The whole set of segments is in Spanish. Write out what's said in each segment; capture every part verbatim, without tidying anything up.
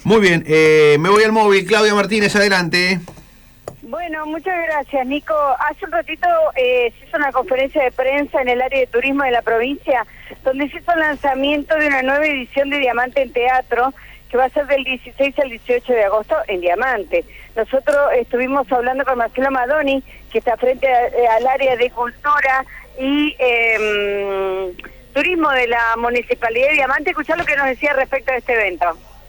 Muy bien, eh, me voy al móvil. Claudia Martínez, adelante. Bueno, muchas gracias, Nico. Hace un ratito eh, se hizo una conferencia de prensa en el área de turismo de la provincia, donde se hizo el lanzamiento de una nueva edición de Diamante en Teatro, que va a ser del dieciséis al dieciocho de agosto en Diamante. Nosotros estuvimos hablando con Marcelo Madoni, que está frente a, al área de cultura y eh, turismo de la Municipalidad de Diamante. Escuchá lo que nos decía respecto a este evento.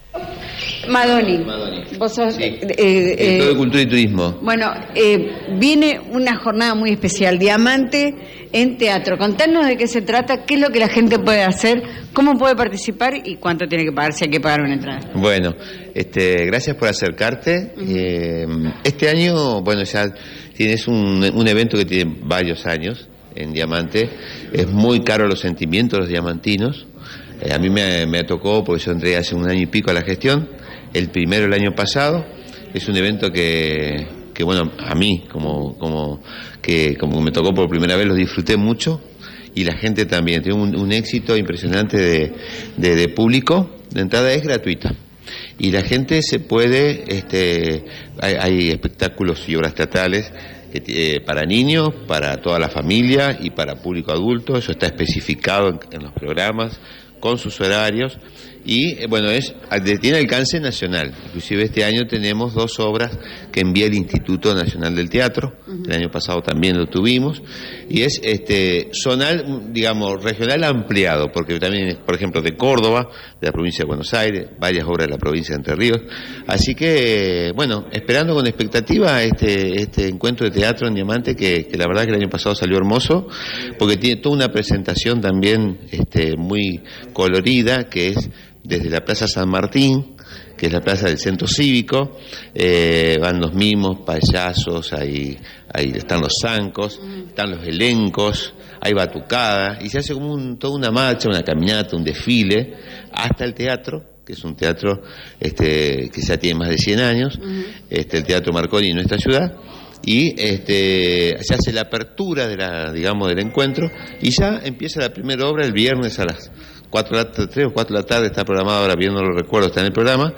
Madoni, Madoni. vos sos... Sí. Eh, eh, Director de Cultura y Turismo. Bueno, eh, viene una jornada muy especial, Diamante en Teatro. Contanos de qué se trata, qué es lo que la gente puede hacer, cómo puede participar y cuánto tiene que pagar, si hay que pagar una entrada. Bueno, este, gracias por acercarte. Uh-huh. Eh, este año, bueno, ya tienes un, un evento que tiene varios años en Diamante. Es muy caro los sentimientos, los diamantinos. Eh, a mí me, me tocó, porque yo entré hace un año y pico a la gestión, el primero el año pasado. Es un evento que, que bueno, a mí, como, como, que, como me tocó por primera vez, lo disfruté mucho, y la gente también. Tiene un, un éxito impresionante de, de, de público. La entrada es gratuita. Y la gente se puede, este, hay, hay espectáculos y obras teatrales que, eh, para niños, para toda la familia y para público adulto. Eso está especificado en, en los programas, con sus horarios, y eh, bueno, es tiene alcance nacional. Inclusive este año tenemos dos obras que envía el Instituto Nacional del Teatro. Uh-huh. El año pasado también lo tuvimos, y es este zonal, digamos, regional ampliado, porque también, por ejemplo, de Córdoba, de la provincia de Buenos Aires, varias obras de la provincia de Entre Ríos. Así que, bueno, esperando con expectativa este este encuentro de teatro en Diamante, que, que la verdad que el año pasado salió hermoso, porque tiene toda una presentación también este muy colorida, que es desde la Plaza San Martín, que es la plaza del centro cívico. Eh, van los mimos, payasos, ahí, ahí están los zancos, están los elencos, hay batucada, y se hace como un, toda una marcha, una caminata, un desfile, hasta el teatro, que es un teatro este, que ya tiene más de cien años, uh-huh. este, el Teatro Marconi en nuestra ciudad. Y este se hace la apertura de la, digamos, del encuentro, y ya empieza la primera obra el viernes a las cuatro de la tarde, tres o cuatro de la tarde, está programada, ahora bien no lo recuerdo, está en el programa.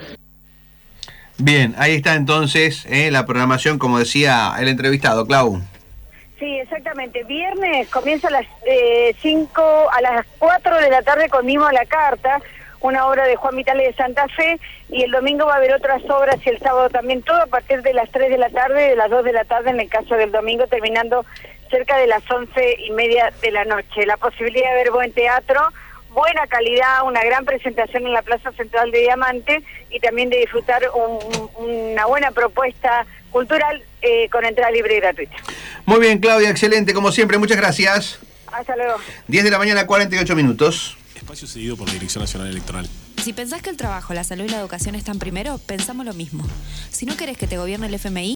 Bien, ahí está entonces eh, la programación, como decía el entrevistado, Clau. Sí, exactamente. Viernes comienza a las eh, cinco, a las cuatro de la tarde con Mimo a la Carta, una obra de Juan Vitale de Santa Fe, y el domingo va a haber otras obras, y el sábado también, todo a partir de las tres de la tarde, de las dos de la tarde en el caso del domingo, terminando cerca de las once y media de la noche. La posibilidad de ver buen teatro, buena calidad, una gran presentación en la Plaza Central de Diamante, y también de disfrutar un, una buena propuesta cultural eh, con entrada libre y gratuita. Muy bien, Claudia, excelente, como siempre, muchas gracias. Hasta luego. diez de la mañana, cuarenta y ocho minutos. Espacio cedido por la Dirección Nacional Electoral. Si pensás que el trabajo, la salud y la educación están primero, pensamos lo mismo. Si no querés que te gobierne el F M I,